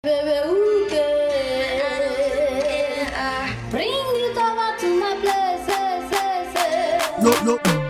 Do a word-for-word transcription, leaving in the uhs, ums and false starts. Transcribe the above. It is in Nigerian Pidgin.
Baby, ooh, girl. Bring it over to my place. No, no.